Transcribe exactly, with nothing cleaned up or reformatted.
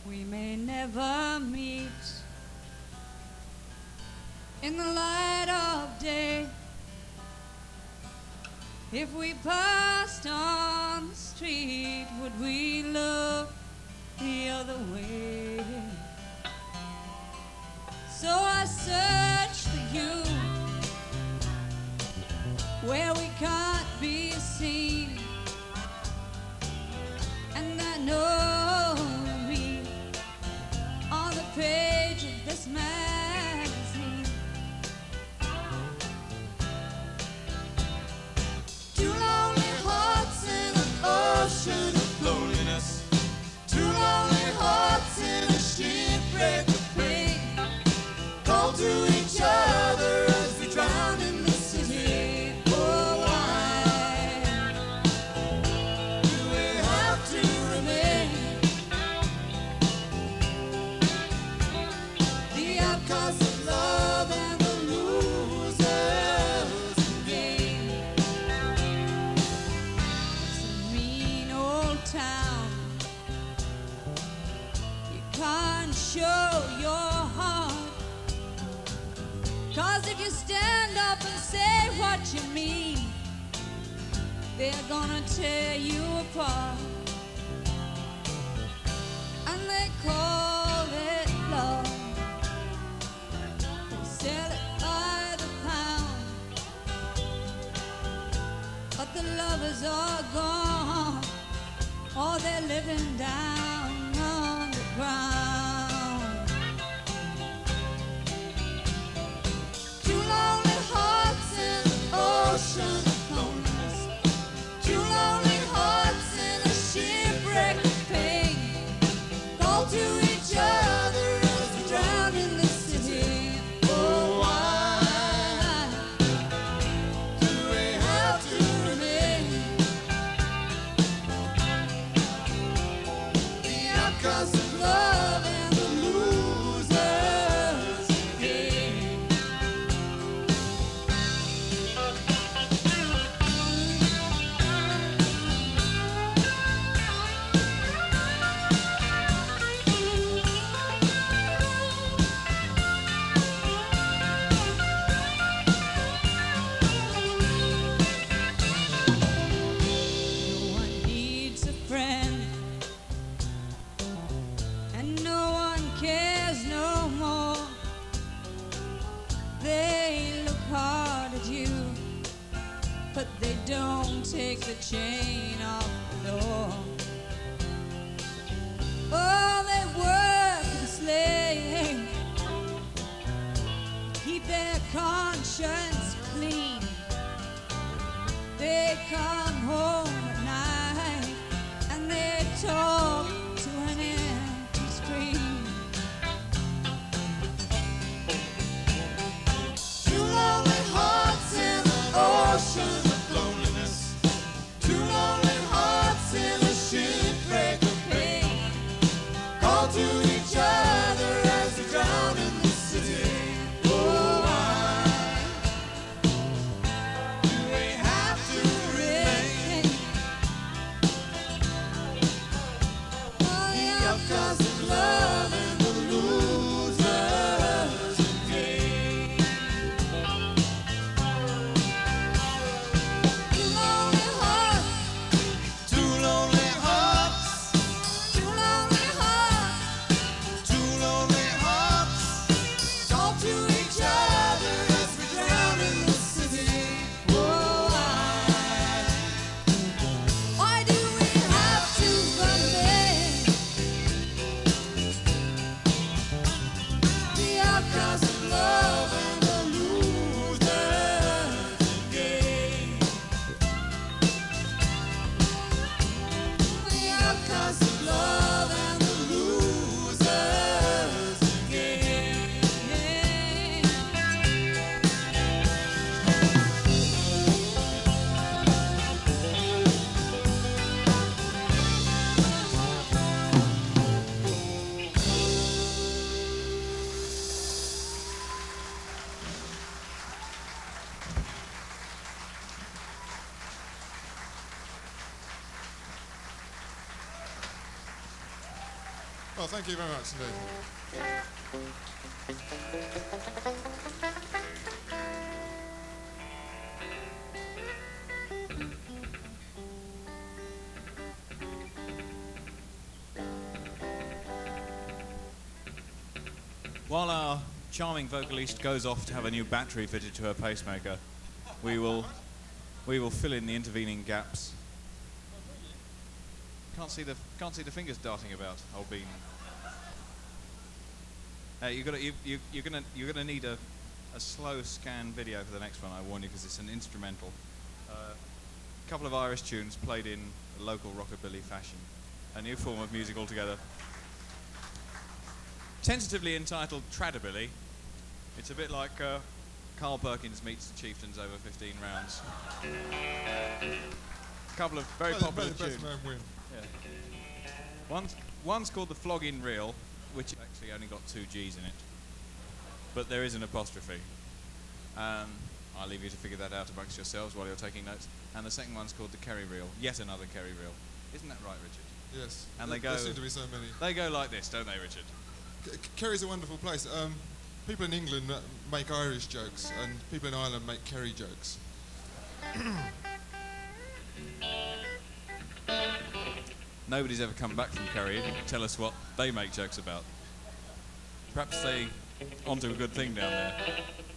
We may never meet in the light of day. If we passed on the street, would we look the other way? So I search for you where we can't be seen, and I know you'll be on the page of this magazine. Two lonely hearts in an ocean of loneliness. Two lonely hearts in a shipwreck of pain. Call to each other as we drown in the city. Oh, why do we have to remain the outcasts of love and the losers in game? It's a mean old town. You can't show your heart, 'cause if you stand up and say what you mean, they're gonna tear you apart. And they call it love. They sell it by the pound, but the lovers are gone, or they're living down on the ground. Two lonely hearts in an ocean of loneliness. Two lonely hearts in a shipwreck of pain. Call to each other as we drown in the city. Oh, why do we have to remain the outcasts of love and the losers game? No one needs a friend, and no one cares no more. They look hard at you, but they don't take the chain off the door. Oh, they work and slave, keep their conscience clean. They come home at night and they talk to an empty screen. Two lonely hearts in an ocean of loneliness. Two lonely hearts in a shipwreck of pain. Call to each other as we drown in the city. Oh, why do we have to remain the outcasts of love and the losers game? Two lonely hearts, two lonely hearts, two lonely hearts, Well, thank you very much indeed. While our charming vocalist goes off to have a new battery fitted to her pacemaker, we will we will fill in the intervening gaps. Can't see the can't see the fingers darting about, old Bean. Uh, you got you, you you're gonna you're gonna need a, a slow scan video for the next one. I warn you, because it's an instrumental. A uh, couple of Irish tunes played in a local rockabilly fashion, a new form of music altogether. Tentatively entitled Tradabilly. It's a bit like uh, Carl Perkins meets the Chieftains over fifteen rounds. A couple of very May the- popular may the best tunes. man win. Yeah. One's, one's called the Flogging Reel, which actually only got two G's in it. But there is an apostrophe. Um, I'll leave you to figure that out amongst yourselves while you're taking notes. And the second one's called the Kerry Reel. Yet another Kerry Reel. Isn't that right, Richard? Yes. And there, they go- there seem to be so many. They go like this, don't they, Richard? K- Kerry's a wonderful place. Um, people in England uh, make Irish jokes, and people in Ireland make Kerry jokes. Nobody's ever come back from Kerry to tell us what they make jokes about. Perhaps they onto a good thing down there.